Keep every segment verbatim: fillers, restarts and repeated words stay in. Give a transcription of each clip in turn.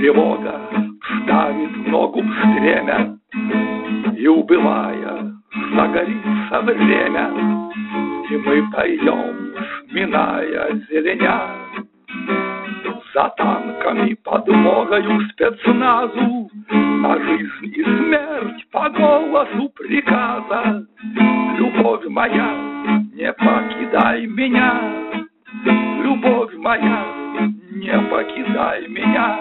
тревога ставит ногу в стремя, и, убывая, загорится время, и мы пойдем, сминая зеленя, за танками, подмогою спецназу, на жизнь и смерть по голосу приказа. Любовь моя, не покидай меня, любовь моя, не покидай меня.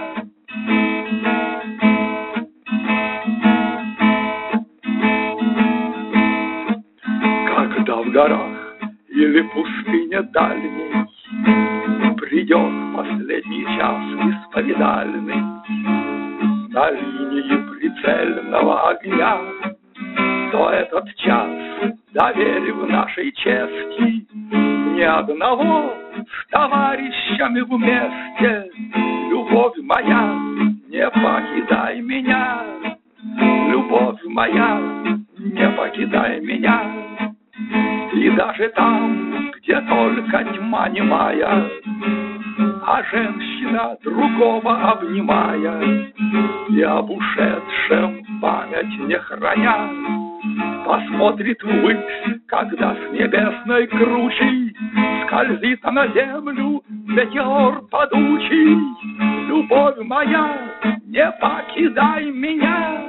Когда в горах или пустыне дальней придет последний час исповедальный, на линии прицельного огня, то этот час, доверив нашей чести, ни одного с товарищами вместе. Любовь моя, не покидай меня, любовь моя, не покидай меня. И даже там, где только тьма немая, а женщина, другого обнимая, и об ушедшем память не храня, посмотрит ввысь, когда с небесной кручей скользит на землю метеор падучий. Любовь моя, не покидай меня,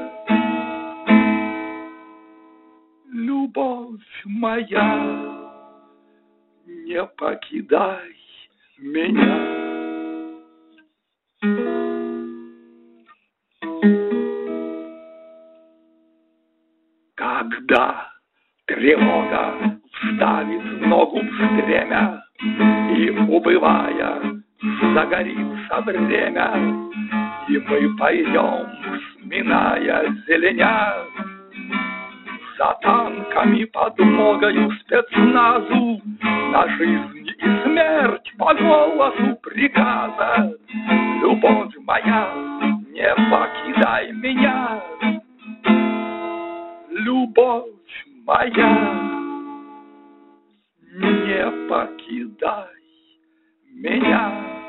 любовь моя, не покидай меня. Когда тревога вставит ногу в стремя, и, убывая, загорится время, и мы пойдем, сминая зеленя, за танками, подмогою спецназу, на жизнь и смерть по голосу приказа. Любовь моя, не покидай меня, любовь моя, не покидай меня.